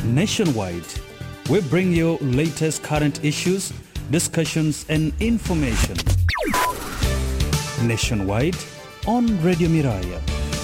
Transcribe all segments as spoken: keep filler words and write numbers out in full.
Nationwide, we bring you latest current issues, discussions and information. Nationwide on Radio Miraya.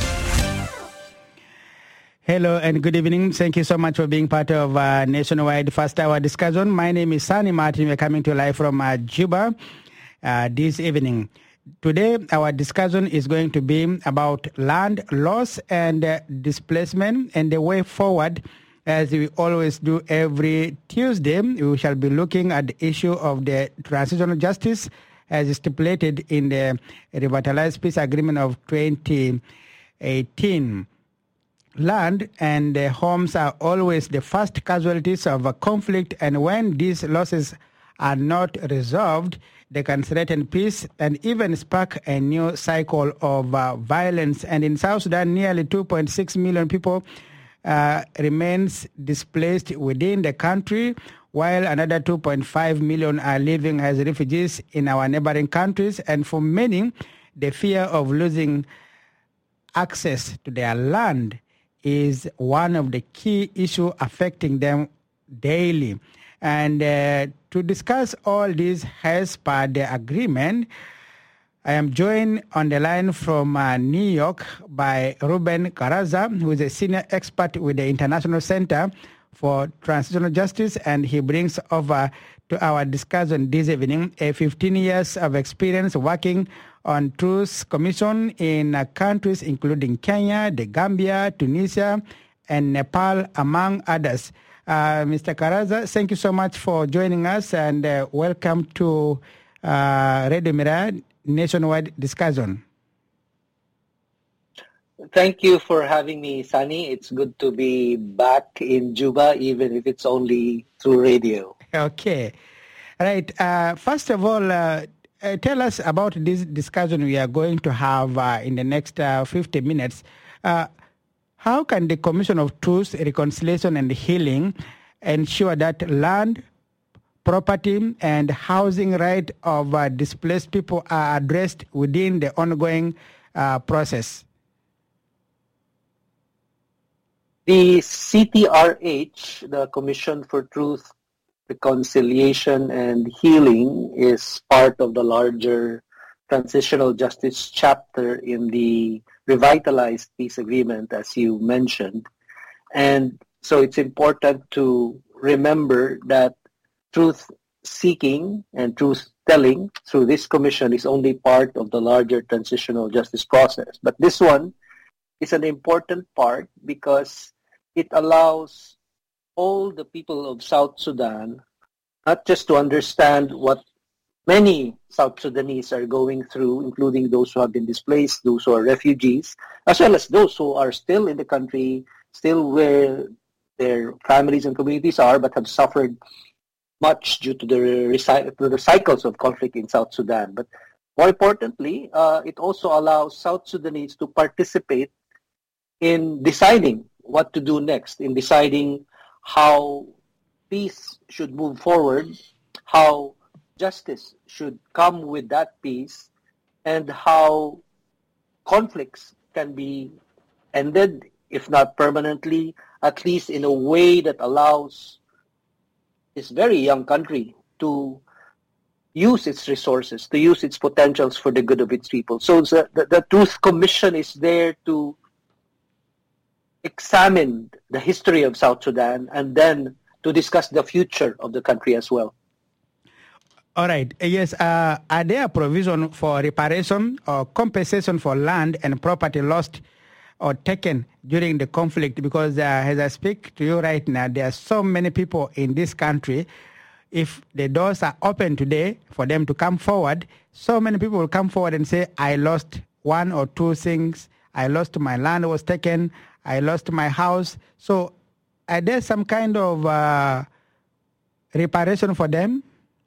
Hello and good evening. Thank you so much for being part of uh, Nationwide First Hour discussion. My name is Sani Martin. We're coming to you live from uh, Juba uh, this evening. Today, our discussion is going to be about land loss and uh, displacement and the way forward. As we always do every Tuesday, we shall be looking at the issue of the transitional justice as stipulated in the Revitalized Peace Agreement of twenty eighteen. Land and uh, homes are always the first casualties of a conflict, and when these losses are not resolved, they can threaten peace and even spark a new cycle of uh, violence. And in South Sudan, nearly two point six million people uh, remains displaced within the country, while another two point five million are living as refugees in our neighboring countries. And for many, the fear of losing access to their land is one of the key issues affecting them daily. And uh, to discuss all this as per the agreement, I am joined on the line from uh, New York by Ruben Caraza, who is a senior expert with the International Center for Transitional Justice, and he brings over to our discussion this evening a fifteen years of experience working on Truth Commission in uh, countries including Kenya, the Gambia, Tunisia, and Nepal, among others. Uh, Mister Caraza, thank you so much for joining us, and uh, welcome to uh, Radio Miraya Nationwide Discussion. Thank you for having me, Sani. It's good to be back in Juba, even if it's only through radio. Okay. Right. Uh, first of all, uh, Uh, tell us about this discussion we are going to have uh, in the next uh, fifty minutes. Uh, how can the Commission of Truth, Reconciliation and Healing ensure that land, property and housing right of uh, displaced people are addressed within the ongoing uh, process? The C T R H, the Commission for Truth, Reconciliation and Healing, is part of the larger Transitional Justice chapter in the Revitalized Peace Agreement, as you mentioned. And so it's important to remember that truth-seeking and truth-telling through this commission is only part of the larger transitional justice process. But this one is an important part because it allows all the people of South Sudan not just to understand what many South Sudanese are going through, including those who have been displaced, those who are refugees, as well as those who are still in the country, still where their families and communities are, but have suffered much due to the, reci- to the cycles of conflict in South Sudan. But more importantly, uh, it also allows South Sudanese to participate in deciding what to do next, in deciding how peace should move forward, how justice should come with that peace, and how conflicts can be ended, if not permanently, at least in a way that allows this very young country to use its resources, to use its potentials for the good of its people. So the, the, the Truth Commission is there to examine the history of South Sudan and then to discuss the future of the country as well. All right. Yes. Uh, are there provision for reparation or compensation for land and property lost or taken during the conflict? Because uh, as I speak to you right now, there are so many people in this country. If the doors are open today for them to come forward, so many people will come forward and say, I lost one or two things. I lost my land was taken. I lost my house. So are there some kind of uh, reparation for them?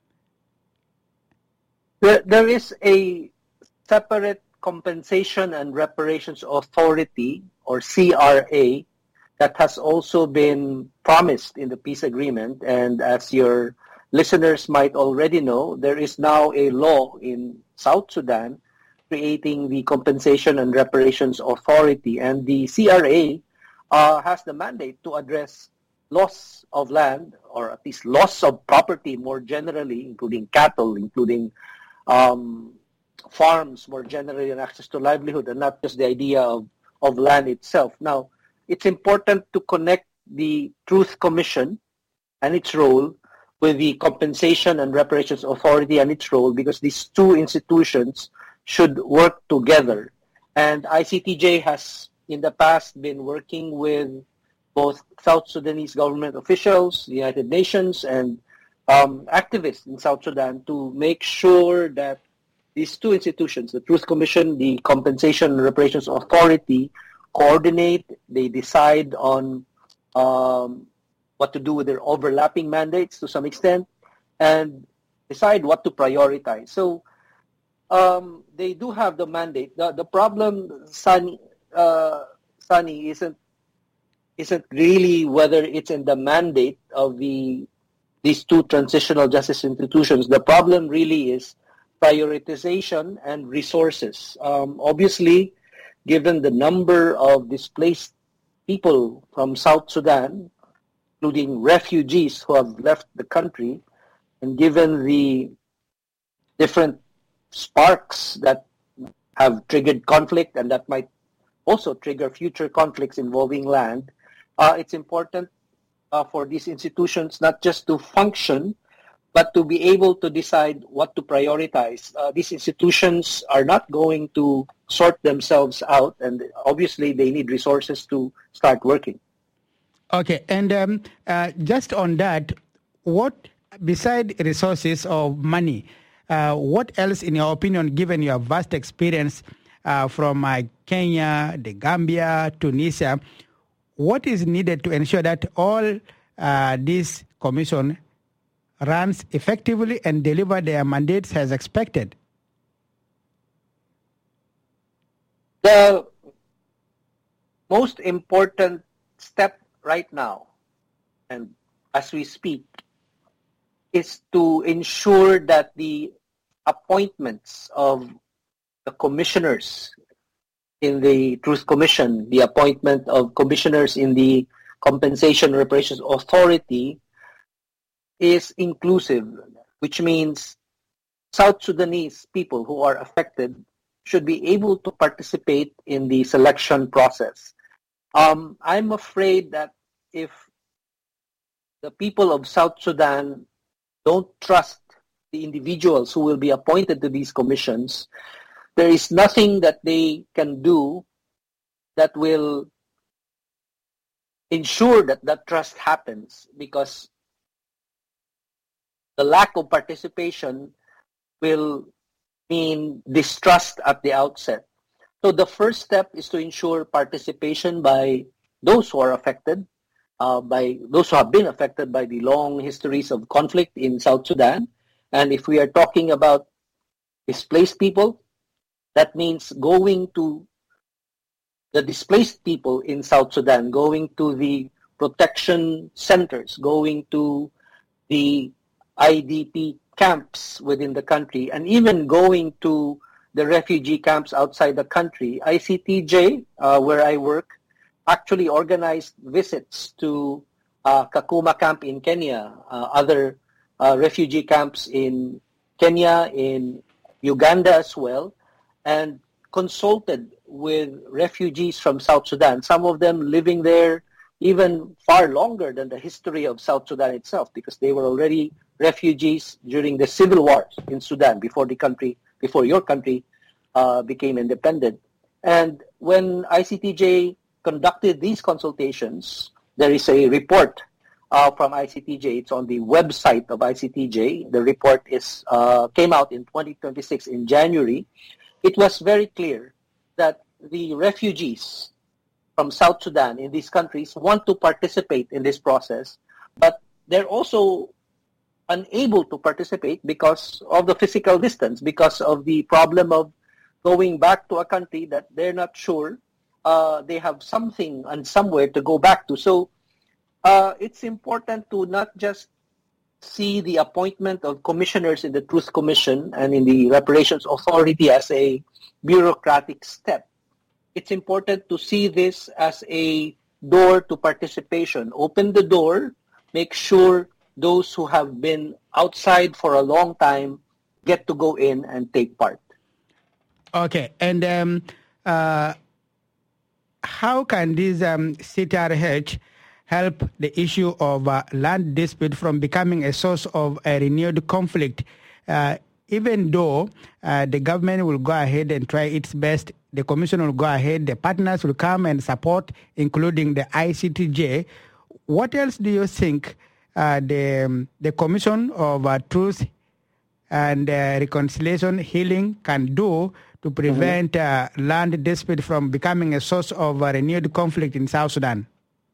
There, there is a separate compensation and reparations authority, or C R A, that has also been promised in the peace agreement. And as your listeners might already know, there is now a law in South Sudan creating the Compensation and Reparations Authority. And the C R A uh, has the mandate to address loss of land, or at least loss of property more generally, including cattle, including um, farms more generally, and access to livelihood, and not just the idea of, of land itself. Now, it's important to connect the Truth Commission and its role with the Compensation and Reparations Authority and its role, because these two institutions should work together. And I C T J has in the past been working with both South Sudanese government officials, the United Nations, and um, activists in South Sudan to make sure that these two institutions, the Truth Commission, the Compensation and Reparations Authority, coordinate, they decide on um, what to do with their overlapping mandates to some extent, and decide what to prioritize. So um, they do have the mandate. The, the problem, Sunny, uh, Sunny, isn't isn't really whether it's in the mandate of the these two transitional justice institutions. The problem really is prioritization and resources. Um, obviously, given the number of displaced people from South Sudan, including refugees who have left the country, and given the different sparks that have triggered conflict and that might also trigger future conflicts involving land, uh, it's important uh, for these institutions not just to function, but to be able to decide what to prioritize. Uh, these institutions are not going to sort themselves out, and obviously they need resources to start working. Okay, and um, uh, just on that, what, beside resources or money, uh, what else, in your opinion, given your vast experience uh, from uh, Kenya, the Gambia, Tunisia, what is needed to ensure that all uh, this commission runs effectively and deliver their mandates as expected? The most important step right now, and as we speak, is to ensure that the appointments of the commissioners in the Truth Commission, the appointment of commissioners in the Compensation and Reparations Authority is inclusive, which means South Sudanese people who are affected should be able to participate in the selection process. Um, I'm afraid that if the people of South Sudan don't trust the individuals who will be appointed to these commissions, there is nothing that they can do that will ensure that that trust happens, because the lack of participation will mean distrust at the outset. So the first step is to ensure participation by those who are affected, uh, by those who have been affected by the long histories of conflict in South Sudan. And if we are talking about displaced people, that means going to the displaced people in South Sudan, going to the protection centers, going to the I D P camps within the country, and even going to the refugee camps outside the country. I C T J, uh, where I work, actually organized visits to uh, Kakuma camp in Kenya, uh, other uh, refugee camps in Kenya, in Uganda as well, and consulted with refugees from South Sudan, some of them living there even far longer than the history of South Sudan itself, because they were already refugees during the civil wars in Sudan before the country, before your country uh, became independent. And when I C T J conducted these consultations, there is a report uh, from I C T J. It's on the website of I C T J. The report is uh, came out in twenty twenty-six in January. It was very clear that the refugees from South Sudan in these countries want to participate in this process, but they're also unable to participate because of the physical distance, because of the problem of going back to a country that they're not sure uh, they have something and somewhere to go back to. So uh, it's important to not just see the appointment of commissioners in the Truth Commission and in the Reparations Authority as a bureaucratic step. It's important to see this as a door to participation. Open the door, make sure those who have been outside for a long time get to go in and take part. Okay, and um, uh, how can this um, C T R H help the issue of uh, land dispute from becoming a source of a renewed conflict? Uh, even though uh, the government will go ahead and try its best, the commission will go ahead, the partners will come and support, including the I C T J. What else do you think uh, the, um, the Commission of uh, Truth and uh, Reconciliation Healing can do to prevent mm-hmm. uh, land dispute from becoming a source of uh, renewed conflict in South Sudan?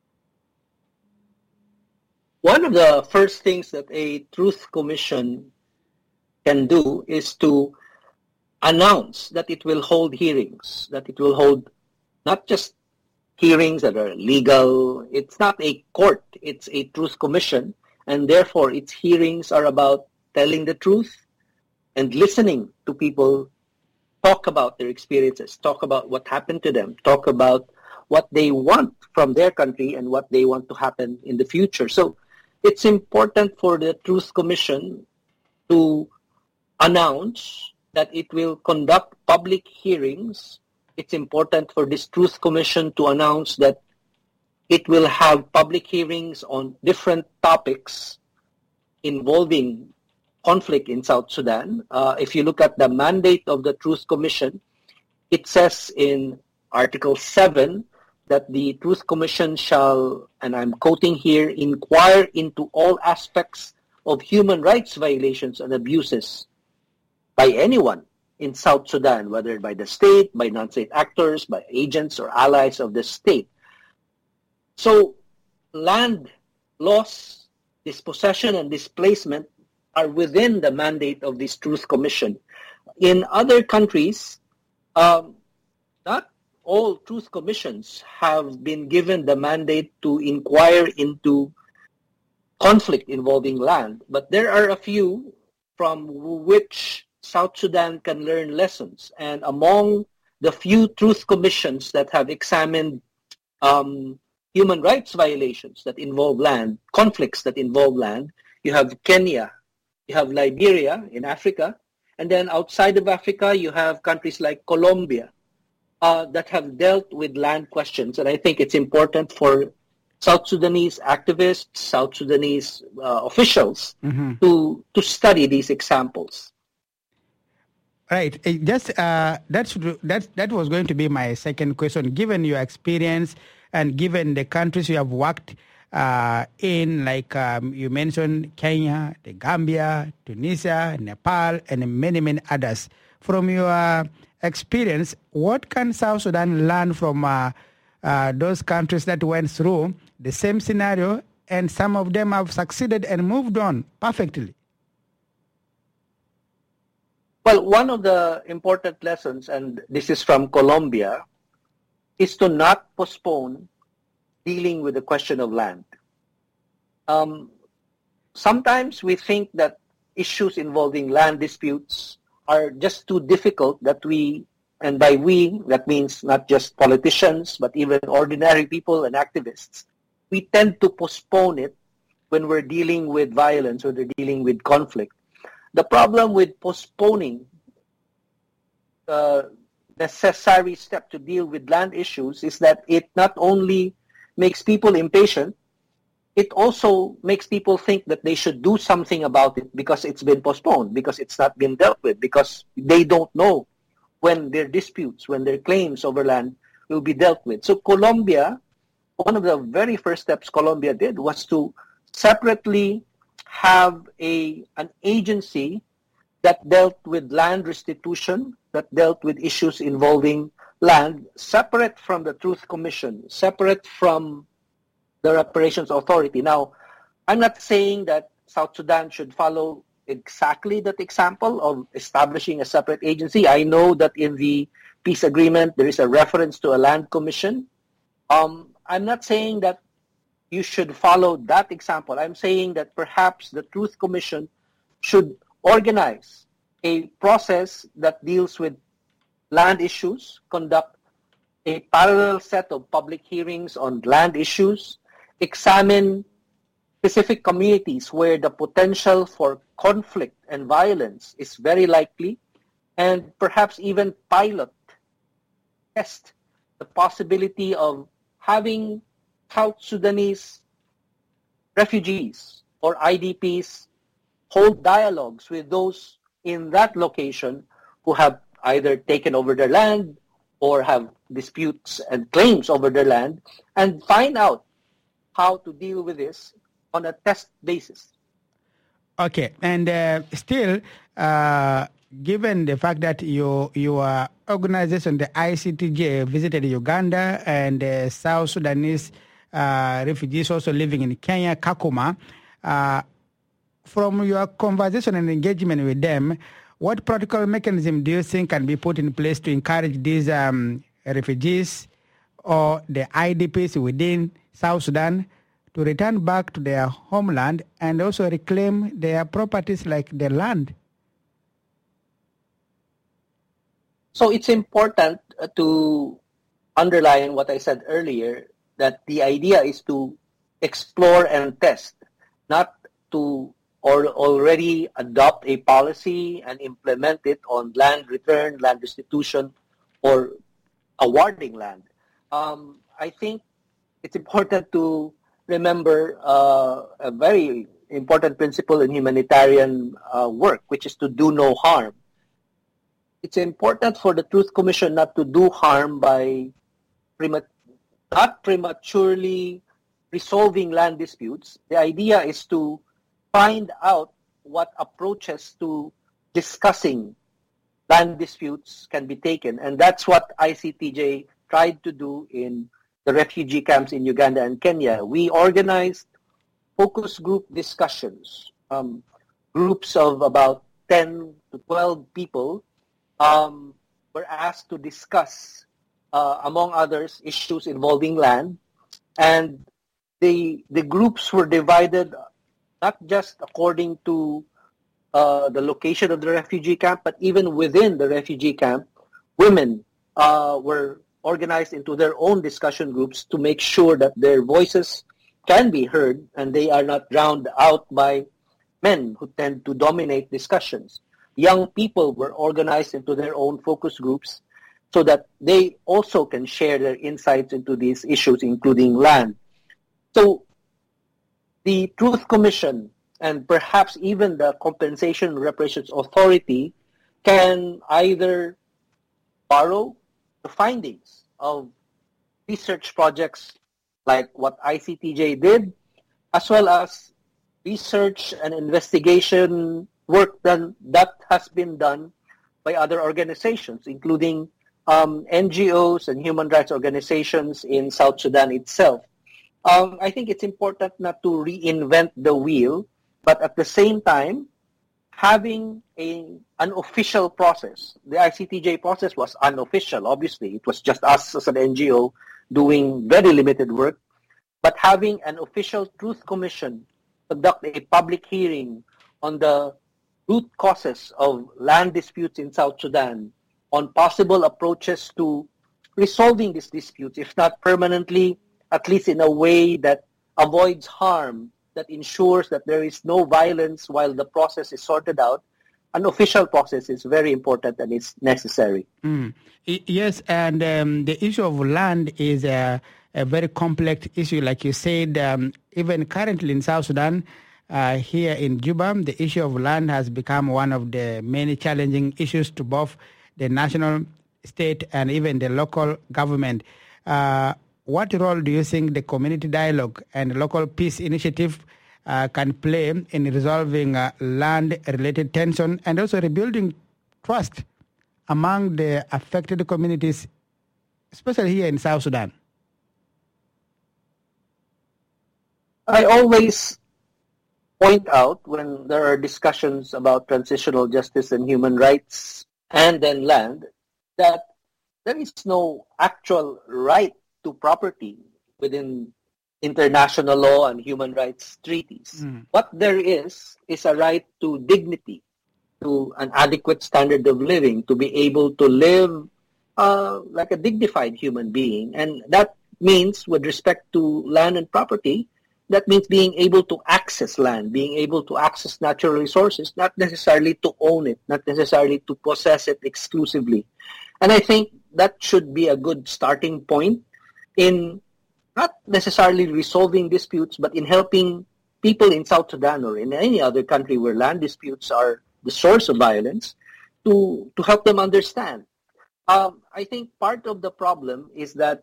One of the first things that a Truth Commission can do is to announce that it will hold hearings, that it will hold not just hearings that are legal. It's not a court, it's a Truth Commission, and therefore its hearings are about telling the truth and listening to people talk about their experiences, talk about what happened to them, talk about what they want from their country and what they want to happen in the future. So it's important for the Truth Commission to announce that it will conduct public hearings. It's important for this Truth Commission to announce that it will have public hearings on different topics involving conflict in South Sudan. Uh, if you look at the mandate of the Truth Commission, it says in Article seven that the Truth Commission shall, and I'm quoting here, inquire into all aspects of human rights violations and abuses by anyone in South Sudan, whether by the state, by non-state actors, by agents or allies of the state. So land loss, dispossession, and displacement are within the mandate of this Truth Commission. In other countries, um, not all Truth Commissions have been given the mandate to inquire into conflict involving land, but there are a few from which South Sudan can learn lessons. And among the few Truth Commissions that have examined um, human rights violations that involve land, conflicts that involve land, you have Kenya, you have Liberia in Africa, and then outside of Africa, you have countries like Colombia uh, that have dealt with land questions. And I think it's important for South Sudanese activists, South Sudanese uh, officials mm-hmm. to to study these examples. Right. Just uh, that's that that was going to be my second question. Given your experience and given the countries you have worked uh, in, like um, you mentioned, Kenya, the Gambia, Tunisia, Nepal, and many many others. From your experience, what can South Sudan learn from uh, uh, those countries that went through the same scenario, and some of them have succeeded and moved on perfectly? Well, one of the important lessons, and this is from Colombia, is to not postpone dealing with the question of land. Um, sometimes we think that issues involving land disputes are just too difficult that we, and by we, that means not just politicians, but even ordinary people and activists, we tend to postpone it when we're dealing with violence or they're dealing with conflict. The problem with postponing the necessary step to deal with land issues is that it not only makes people impatient, it also makes people think that they should do something about it because it's been postponed, because it's not been dealt with, because they don't know when their disputes, when their claims over land will be dealt with. So Colombia, one of the very first steps Colombia did was to separately have a an agency that dealt with land restitution, that dealt with issues involving land, separate from the Truth Commission, separate from the Reparations Authority. Now, I'm not saying that South Sudan should follow exactly that example of establishing a separate agency. I know that in the peace agreement, there is a reference to a land commission. Um, I'm not saying that you should follow that example. I'm saying that perhaps the Truth Commission should organize a process that deals with land issues, conduct a parallel set of public hearings on land issues, examine specific communities where the potential for conflict and violence is very likely, and perhaps even pilot test the possibility of having South Sudanese refugees or I D Ps hold dialogues with those in that location who have either taken over their land or have disputes and claims over their land, and find out how to deal with this on a test basis. Okay, and uh, still, uh, given the fact that your your organization, the I C T J, visited Uganda and uh, South Sudanese uh, refugees also living in Kenya, Kakuma, uh, from your conversation and engagement with them, what practical mechanism do you think can be put in place to encourage these um, refugees or the I D Ps within South Sudan to return back to their homeland and also reclaim their properties like their land? So it's important to underline what I said earlier, that the idea is to explore and test, not to or already adopt a policy and implement it on land return, land restitution, or awarding land. Um, I think it's important to remember uh, a very important principle in humanitarian uh, work, which is to do no harm. It's important for the Truth Commission not to do harm by prema- not prematurely resolving land disputes. The idea is to find out what approaches to discussing land disputes can be taken. And that's what I C T J tried to do in the refugee camps in Uganda and Kenya. We organized focus group discussions, um, groups of about ten to twelve people um, were asked to discuss, uh, among others, issues involving land. And the, the groups were divided not just according to uh, the location of the refugee camp, but even within the refugee camp, women uh, were organized into their own discussion groups to make sure that their voices can be heard and they are not drowned out by men who tend to dominate discussions. Young people were organized into their own focus groups so that they also can share their insights into these issues, including land. So the Truth Commission and perhaps even the Compensation and Reparations Authority can either borrow the findings of research projects like what I C T J did, as well as research and investigation work done, that has been done by other organizations, including um, N G Os and human rights organizations in South Sudan itself. Um, I think it's important not to reinvent the wheel, but at the same time, having a, an official process. The I C T J process was unofficial, obviously. It was just us as an N G O doing very limited work. But having an official Truth Commission conduct a public hearing on the root causes of land disputes in South Sudan, on possible approaches to resolving these disputes, if not permanently, at least in a way that avoids harm, that ensures that there is no violence while the process is sorted out. An official process is very important and it's necessary. Mm. Yes, and um, the issue of land is a, a very complex issue. Like you said, um, even currently in South Sudan, uh, here in Juba, the issue of land has become one of the many challenging issues to both the national, state, and even the local government. Uh, what role do you think the community dialogue and local peace initiative Uh, can play in resolving uh, land-related tension and also rebuilding trust among the affected communities, especially here in South Sudan? I always point out when there are discussions about transitional justice and human rights and then land that there is no actual right to property within international law and human rights treaties. Mm. What there is, is a right to dignity, to an adequate standard of living, to be able to live uh, like a dignified human being. And that means, with respect to land and property, that means being able to access land, being able to access natural resources, not necessarily to own it, not necessarily to possess it exclusively. And I think that should be a good starting point in not necessarily resolving disputes, but in helping people in South Sudan or in any other country where land disputes are the source of violence, to, to help them understand. Um, I think part of the problem is that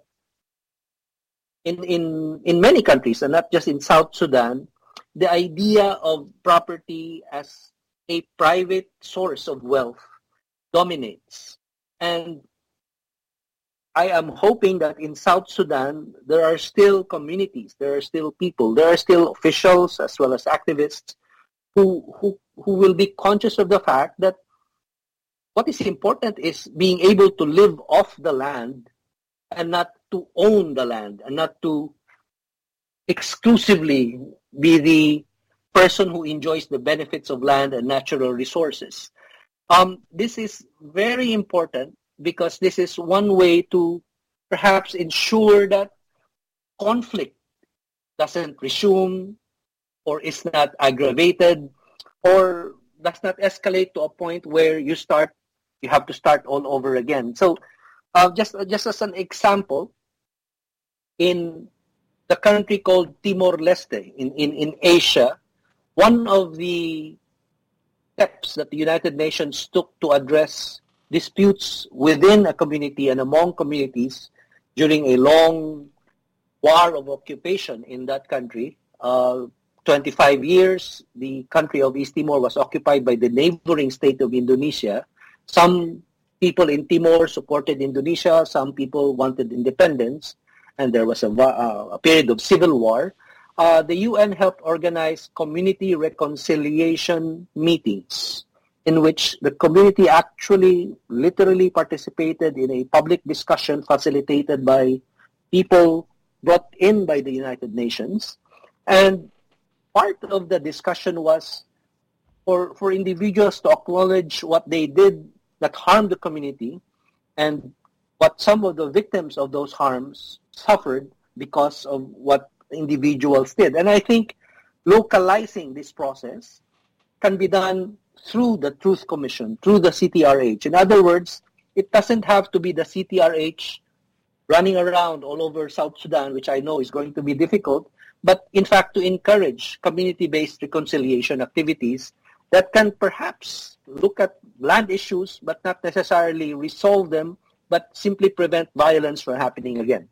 in, in, in many countries, and not just in South Sudan, the idea of property as a private source of wealth dominates. And I am hoping that in South Sudan, there are still communities, there are still people, there are still officials as well as activists who, who, who will be conscious of the fact that what is important is being able to live off the land and not to own the land and not to exclusively be the person who enjoys the benefits of land and natural resources. Um, this is very important because this is one way to perhaps ensure that conflict doesn't resume or is not aggravated or does not escalate to a point where you start, you have to start all over again. So uh, just, just as an example, in the country called Timor-Leste in, in, in Asia, one of the steps that the United Nations took to address disputes within a community and among communities during a long war of occupation in that country. Uh, twenty-five years, the country of East Timor was occupied by the neighboring state of Indonesia. Some people in Timor supported Indonesia, some people wanted independence, and there was a, uh, a period of civil war. Uh, the U N helped organize community reconciliation meetings in which the community actually literally participated in a public discussion facilitated by people brought in by the United Nations. And part of the discussion was for, for individuals to acknowledge what they did that harmed the community and what some of the victims of those harms suffered because of what individuals did. And I think localizing this process can be done through the Truth Commission, through the C T R H. In other words, it doesn't have to be the C T R H running around all over South Sudan, which I know is going to be difficult, but in fact to encourage community-based reconciliation activities that can perhaps look at land issues, but not necessarily resolve them, but simply prevent violence from happening again.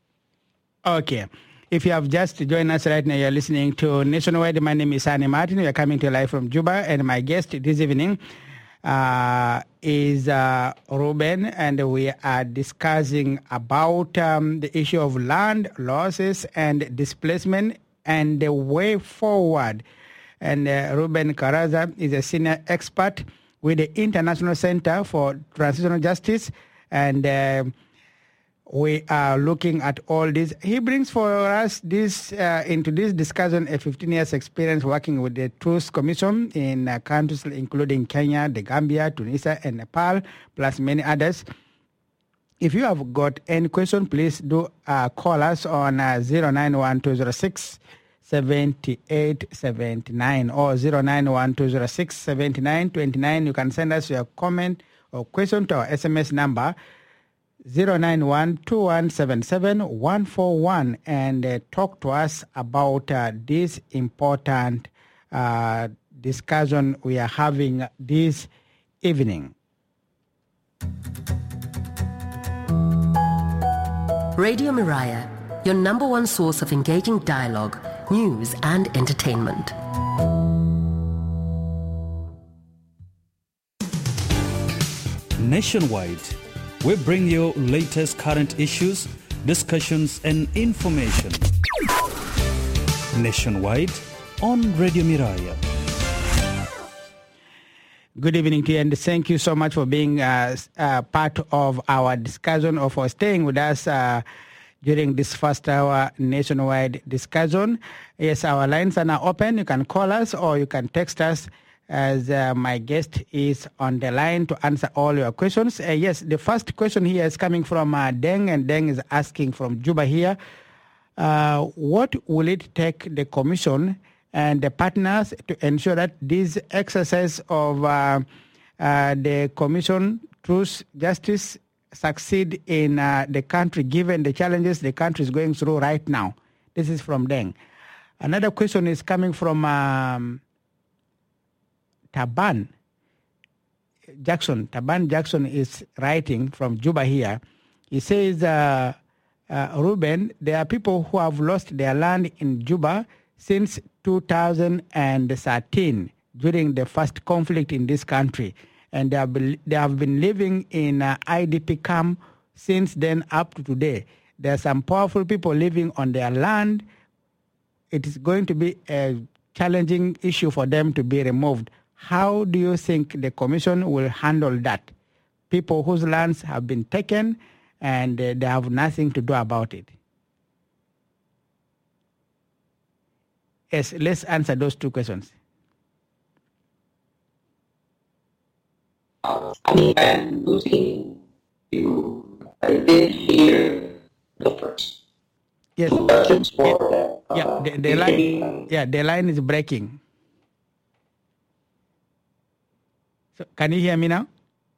Okay. If you have just joined us right now, you're listening to Nationwide. My name is Sani Martin. We are coming to you live from Juba, and my guest this evening uh, is uh, Ruben, and we are discussing about um, the issue of land losses and displacement and the way forward. And uh, Ruben Karaza is a senior expert with the International Center for Transitional Justice, and uh, we are looking at all this. He brings for us this uh, into this discussion a fifteen years experience working with the Truth Commission in uh, countries including Kenya, the Gambia, Tunisia, and Nepal, plus many others. If you have got any question, please do uh, call us on uh, zero nine one two zero six seven eight seven nine or zero nine one two zero six seven nine two nine. You can send us your comment or question to our S M S number zero nine one two one seven seven one four one and uh, talk to us about uh, this important uh, discussion we are having this evening. Radio Mariah, your number one source of engaging dialogue, news and entertainment. Nationwide, we bring you latest current issues, discussions and information. Nationwide on Radio Miraya. Good evening to you, and thank you so much for being uh, uh, part of our discussion or for staying with us uh, during this first hour nationwide discussion. Yes, our lines are now open. You can call us or you can text us as uh, my guest is on the line to answer all your questions. Uh, yes, the first question here is coming from uh, Deng, and Deng is asking from Juba here, uh, what will it take the Commission and the partners to ensure that this exercise of uh, uh, the Commission, Truth, Justice, succeed in uh, the country, given the challenges the country is going through right now? This is from Deng. Another question is coming from um, Taban Jackson. Taban Jackson is writing from Juba here. He says, uh, uh, Ruben, there are people who have lost their land in Juba since two thousand thirteen during the first conflict in this country. And they have been, they have been living in uh, I D P camp since then up to today. There are some powerful people living on their land. It is going to be a challenging issue for them to be removed. How do you think the Commission will handle that? People whose lands have been taken and uh, they have nothing to do about it. Yes, let's answer those two questions. I'm losing you. I did hear the first yes. two questions for that. Yeah, uh, the, the line. Yeah, the line is breaking. So, can you hear me now?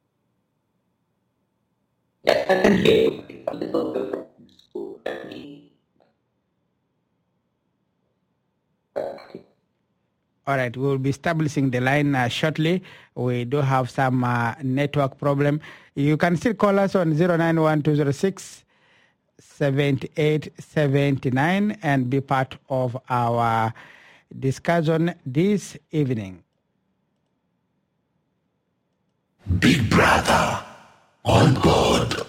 Yeah, I can hear you a little bit from school. All right, we will be establishing the line uh, shortly. We do have some uh, network problem. You can still call us on zero nine one two zero six seven eight seven nine and be part of our discussion this evening. Big Brother on board.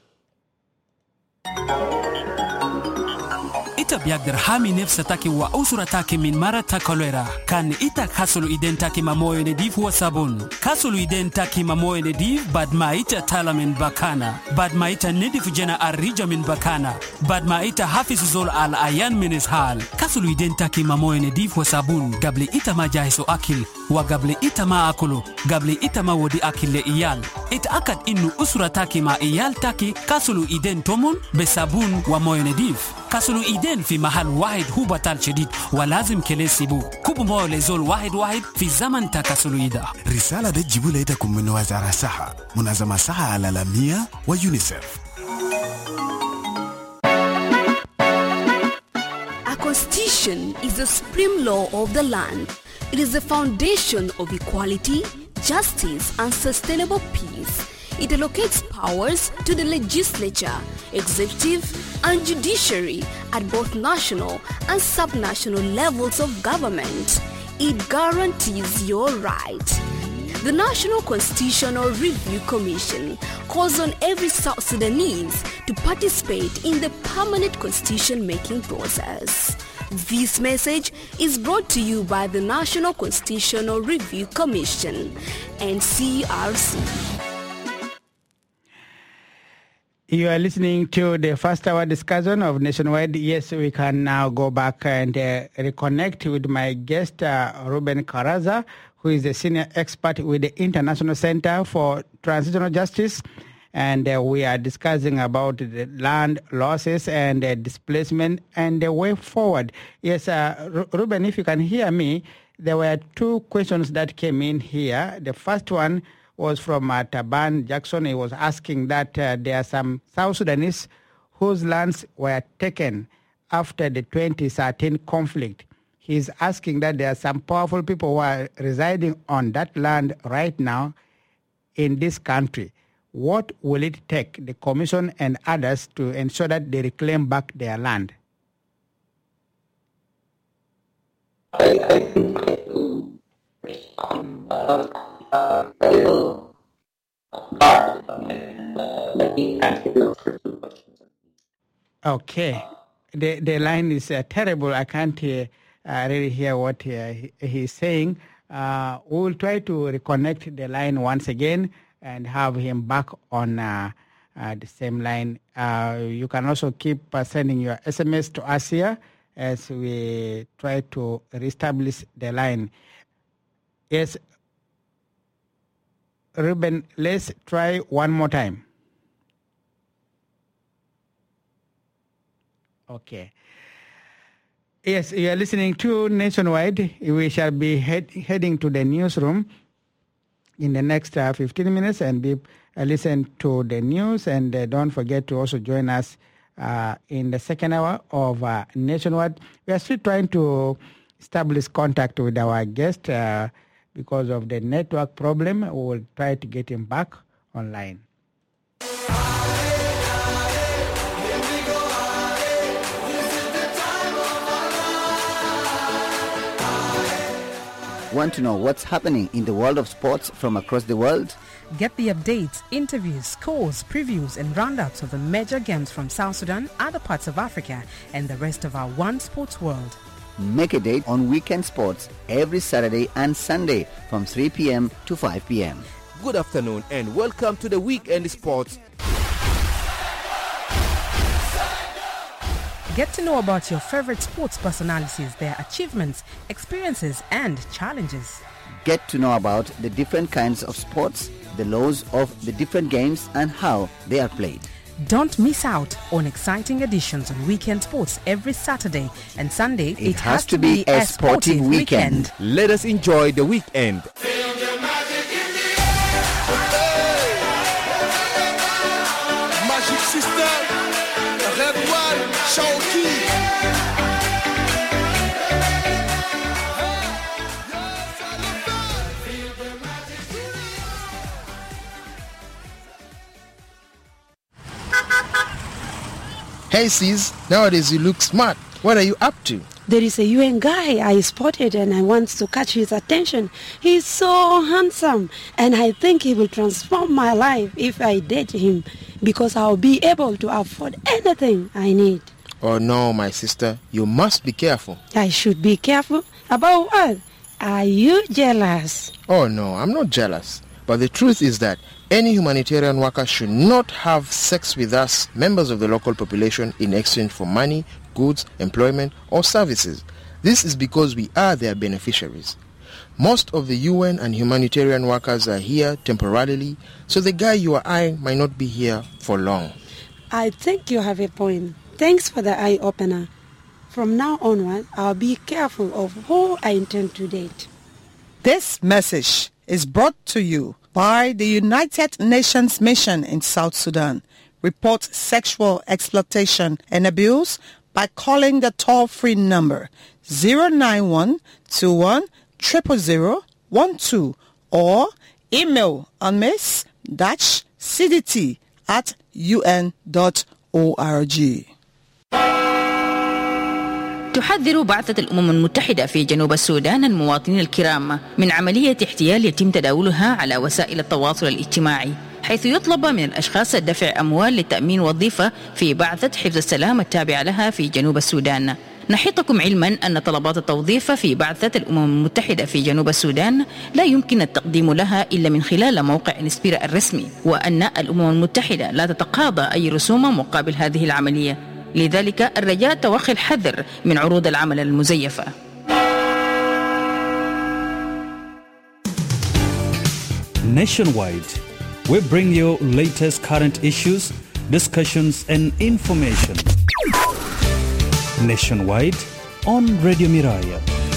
Ita biagdar hami nefsa taki wa usura taki min mara takolera kan ita kasulu identaki mamoyo ne difu wa sabun kasulu identaki mamoyo ne dif bad maita tala min bakana bad maita nedifu jena arija min bakana bad maita hafiz zol al ayan min ishal kasulu identaki mamoyo ne difu wa sabun gabli ita ma jahiso akil wa gabli ita ma akulu gabli ita ma wodi akil le iyal it akad inu usura taki ma iyal taki kasulu ident tomun be sabun wa moyo ne dif kasulu ident في محل واحد هو بطال شديد ولازم كلي سيبو كوب مو لزول واحد واحد في زمن تكاسلو إيدا. رسالة دي تجيبوا ليتكم من وزارة الصحة منظمة الصحة العالمية ويونيسف. A constitution is the supreme law of the land. It is the foundation of equality, justice, and sustainable peace. It allocates powers to the legislature, executive, and judiciary at both national and subnational levels of government. It guarantees your right. The National Constitutional Review Commission calls on every South Sudanese to participate in the permanent constitution-making process. This message is brought to you by the National Constitutional Review Commission, N C R C. You are listening to the first hour discussion of Nationwide. Yes, we can now go back and uh, reconnect with my guest, uh, Ruben Karaza, who is a senior expert with the International Center for Transitional Justice. And uh, we are discussing about the land losses and uh, displacement and the way forward. Yes, uh, Ruben, if you can hear me, there were two questions that came in here. The first one was from uh, Taban Jackson. He was asking that uh, there are some South Sudanese whose lands were taken after the twenty thirteen conflict. He's asking that there are some powerful people who are residing on that land right now in this country. What will it take, the Commission and others, to ensure that they reclaim back their land? I, I think I do respond uh, uh, a little hard. Uh, let me answer those first two questions. Okay. The the line is uh, terrible. I can't hear, uh, really hear what uh, he, he's saying. Uh, we will try to reconnect the line once again and have him back on uh, uh, the same line. Uh, you can also keep uh, sending your S M S to us here as we try to reestablish the line. Yes, Ruben, let's try one more time. Okay. Yes, you are listening to Nationwide. We shall be head, heading to the newsroom in the next uh, fifteen minutes and be uh, listen to the news. And uh, don't forget to also join us uh, in the second hour of uh, Nationwide. We are still trying to establish contact with our guest uh, because of the network problem. We will try to get him back online. Want to know what's happening in the world of sports from across the world? Get the updates, interviews, scores, previews, and roundups of the major games from South Sudan, other parts of Africa, and the rest of our One Sports world. Make a date on Weekend Sports every Saturday and Sunday from three p.m. to five p.m. Good afternoon and welcome to the Weekend Sports. Get to know about your favorite sports personalities, their achievements, experiences, and challenges. Get to know about the different kinds of sports, the laws of the different games, and how they are played. Don't miss out on exciting editions on Weekend Sports every Saturday and Sunday. It, it has, has to be a sportive weekend. weekend. Let us enjoy the weekend. Magic System, Red One, Shawty. Hey sis, nowadays you look smart. What are you up to? There is a U N guy I spotted and I want to catch his attention. He's so handsome and I think he will transform my life if I date him because I'll be able to afford anything I need. Oh no, my sister, you must be careful. I should be careful? About what? Are you jealous? Oh no, I'm not jealous. But the truth is that any humanitarian worker should not have sex with us, members of the local population, in exchange for money, goods, employment, or services. This is because we are their beneficiaries. Most of the U N and humanitarian workers are here temporarily, so the guy you are eyeing might not be here for long. I think you have a point. Thanks for the eye-opener. From now onward, I'll be careful of who I intend to date. This message is brought to you by the United Nations Mission in South Sudan. Report sexual exploitation and abuse by calling the toll-free number zero nine one two one zero zero zero one two or email on miss dash c d t at u n dot org. تحذر بعثة الأمم المتحدة في جنوب السودان المواطنين الكرام من عملية احتيال يتم تداولها على وسائل التواصل الاجتماعي، حيث يطلب من الأشخاص دفع أموال لتأمين وظيفة في بعثة حفظ السلام التابعة لها في جنوب السودان. نحيطكم علما أن طلبات التوظيف في بعثة الأمم المتحدة في جنوب السودان لا يمكن التقديم لها إلا من خلال موقع نسبيرا الرسمي، وأن الأمم المتحدة لا تتقاضى أي رسوم مقابل هذه العملية. لذلك الرجاء توخي الحذر من عروض العمل المزيفة. Nationwide, we bring you latest current issues, discussions and information. Nationwide on Radio Miraya.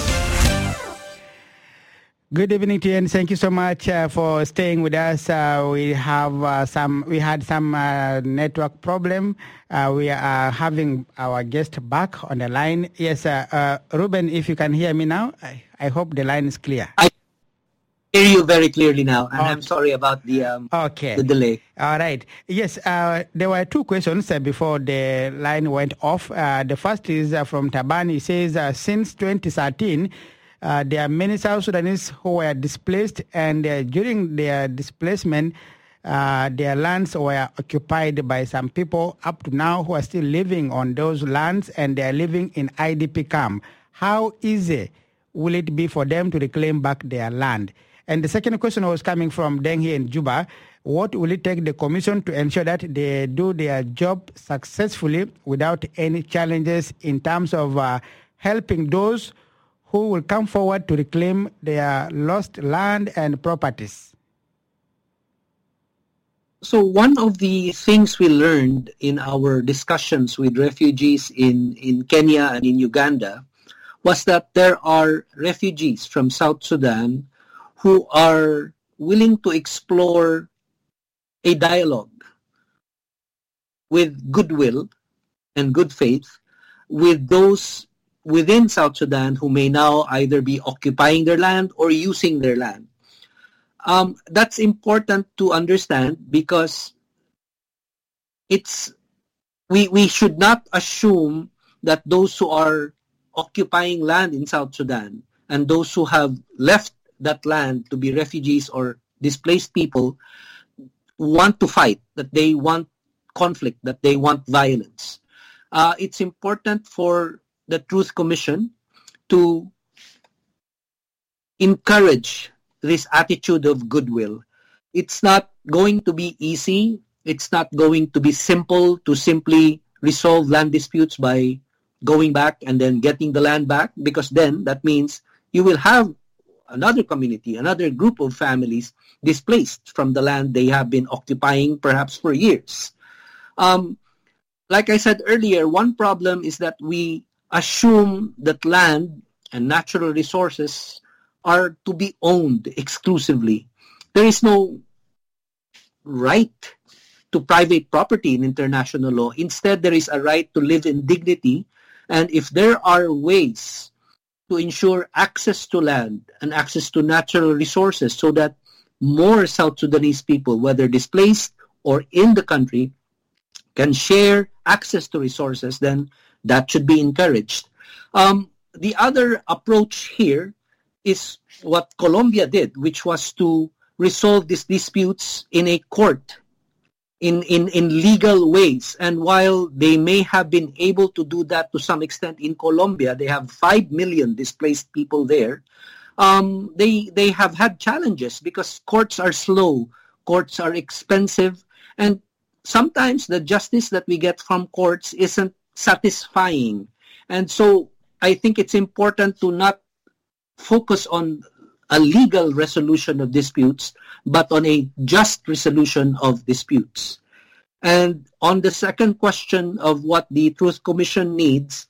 Good evening to you, and thank you so much uh, for staying with us. Uh, we have uh, some, we had some uh, network problem. Uh, we are having our guest back on the line. Yes, uh, uh, Ruben, if you can hear me now, I, I hope the line is clear. I hear you very clearly now, and okay. I'm sorry about the um, okay. the delay. All right. Yes, uh, there were two questions uh, before the line went off. Uh, the first is uh, from Taban. He says, uh, since twenty thirteen, Uh, there are many South Sudanese who were displaced, and uh, during their displacement, uh, their lands were occupied by some people up to now who are still living on those lands, and they are living in I D P camp. How easy will it be for them to reclaim back their land? And the second question was coming from Denghi in Juba. What will it take the commission to ensure that they do their job successfully without any challenges in terms of uh, helping those who will come forward to reclaim their lost land and properties? so one of the things we learned in our discussions with refugees in, in Kenya and in Uganda was that there are refugees from South Sudan who are willing to explore a dialogue with goodwill and good faith with those within South Sudan who may now either be occupying their land or using their land. Um, that's important to understand because it's we we should not assume that those who are occupying land in South Sudan and those who have left that land to be refugees or displaced people want to fight, that they want conflict, that they want violence. Uh, it's important for the Truth Commission to encourage this attitude of goodwill. It's not going to be easy. It's not going to be simple to simply resolve land disputes by going back and then getting the land back, because then that means you will have another community, another group of families displaced from the land they have been occupying perhaps for years. Um, like I said earlier, one problem is that we assume that land and natural resources are to be owned exclusively. There is no right to private property in international law. Instead, there is a right to live in dignity. And if there are ways to ensure access to land and access to natural resources so that more South Sudanese people, whether displaced or in the country, can share access to resources, then that should be encouraged. Um, the other approach here is what Colombia did, which was to resolve these disputes in a court, in, in, in legal ways. And while they may have been able to do that to some extent in Colombia, they have five million displaced people there, um, they, they have had challenges because courts are slow, courts are expensive, and sometimes the justice that we get from courts isn't satisfying. And so I think it's important to not focus on a legal resolution of disputes, but on a just resolution of disputes. And on the second question of what the Truth Commission needs,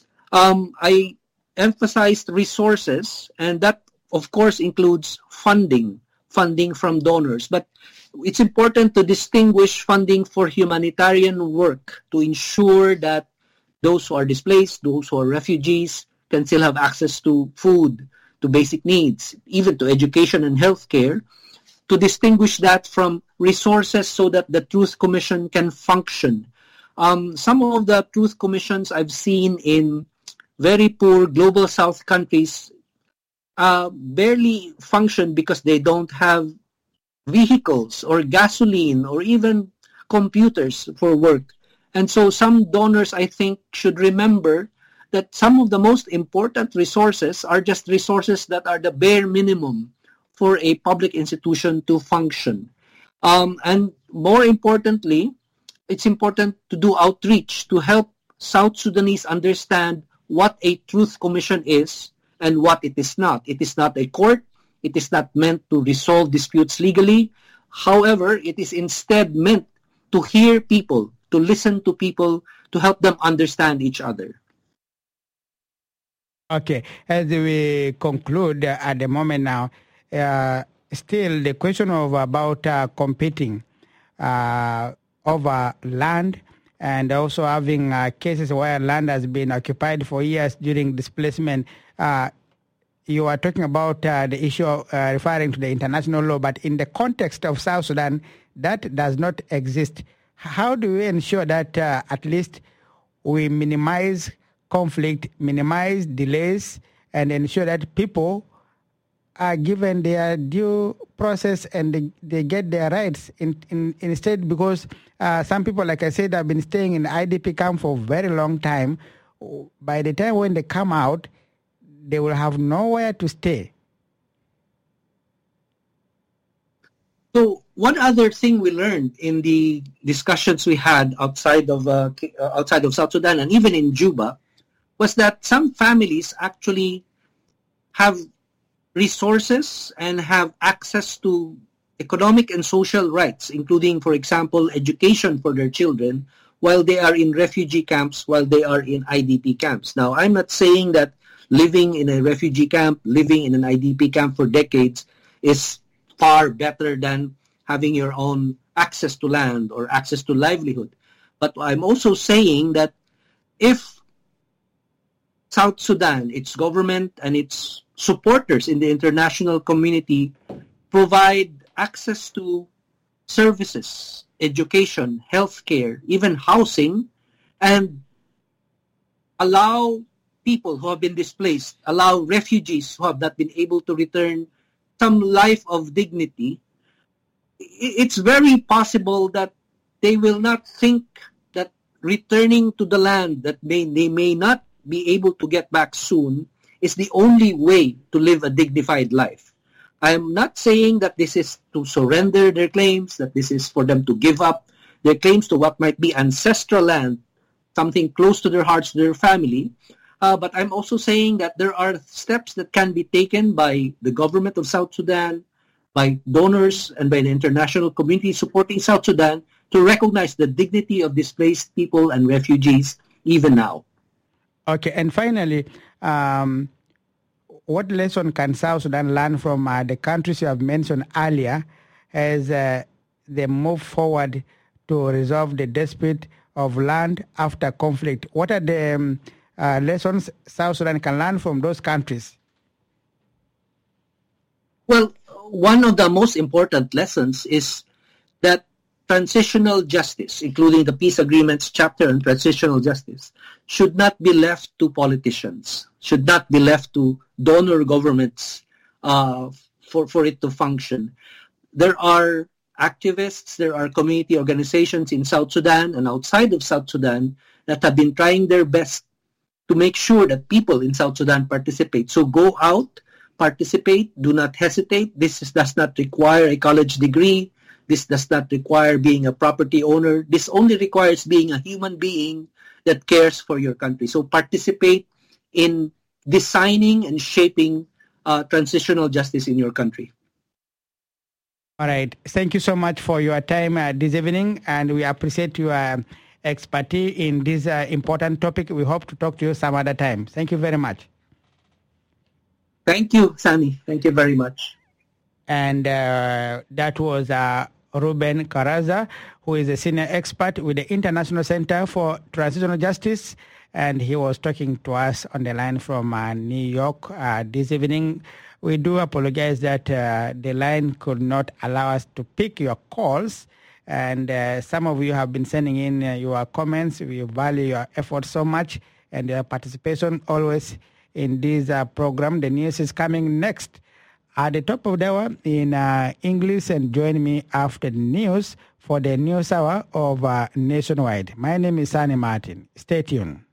um, I emphasized resources, and that, of course, includes funding, funding from donors. But it's important to distinguish funding for humanitarian work to ensure that those who are displaced, those who are refugees, can still have access to food, to basic needs, even to education and healthcare, to distinguish that from resources so that the Truth Commission can function. Um, some of the Truth Commissions I've seen in very poor Global South countries uh, barely function because they don't have vehicles or gasoline or even computers for work. And so some donors, I think, should remember that some of the most important resources are just resources that are the bare minimum for a public institution to function. Um, and more importantly, it's important to do outreach to help South Sudanese understand what a Truth Commission is and what it is not. It is not a court. It is not meant to resolve disputes legally. However, it is instead meant to hear people, to listen to people, to help them understand each other. Okay, as we conclude uh, at the moment now, uh, still the question of about uh, competing uh, over land and also having uh, cases where land has been occupied for years during displacement. Uh, you are talking about uh, the issue of, uh, referring to the international law, but in the context of South Sudan, that does not exist. How do we ensure that uh, at least we minimize conflict, minimize delays, and ensure that people are given their due process and they, they get their rights in, in, instead? Because uh, some people, like I said, have been staying in I D P camp for a very long time. By the time when they come out, they will have nowhere to stay. So one other thing we learned in the discussions we had outside of uh, outside of South Sudan and even in Juba was that some families actually have resources and have access to economic and social rights, including, for example, education for their children while they are in refugee camps, while they are in I D P camps. Now, I'm not saying that living in a refugee camp, living in an I D P camp for decades is far better than having your own access to land or access to livelihood. But I'm also saying that if South Sudan, its government and its supporters in the international community provide access to services, education, healthcare, even housing, and allow people who have been displaced, allow refugees who have not been able to return some life of dignity, it's very possible that they will not think that returning to the land that may, they may not be able to get back soon is the only way to live a dignified life. I am not saying that this is to surrender their claims, that this is for them to give up their claims to what might be ancestral land, something close to their hearts, to their family. Uh, but I'm also saying that there are steps that can be taken by the government of South Sudan, by donors, and by the international community supporting South Sudan to recognize the dignity of displaced people and refugees even now. Okay, and finally, um, what lesson can South Sudan learn from uh, the countries you have mentioned earlier as uh, they move forward to resolve the dispute of land after conflict? What are the um, uh, lessons South Sudan can learn from those countries? Well, one of the most important lessons is that transitional justice, including the peace agreements chapter on transitional justice, should not be left to politicians, should not be left to donor governments uh, for, for it to function. There are activists, there are community organizations in South Sudan and outside of South Sudan that have been trying their best to make sure that people in South Sudan participate. So go out, participate, do not hesitate. This is, does not require a college degree. This does not require being a property owner. This only requires being a human being that cares for your country. So participate in designing and shaping uh, transitional justice in your country. All right. Thank you so much for your time uh, this evening, and we appreciate your uh, expertise in this uh, important topic. We hope to talk to you some other time. Thank you very much. Thank you, Sani. Thank you very much. And uh, that was uh, Ruben Caraza, who is a senior expert with the International Center for Transitional Justice, and he was talking to us on the line from uh, New York uh, this evening. We do apologize that uh, the line could not allow us to pick your calls, and uh, some of you have been sending in uh, your comments. We value your efforts so much and your participation always in this uh, program. The news is coming next at the top of the hour in uh, English, and join me after the news for the news hour of uh, Nationwide. My name is Sani Martin. Stay tuned.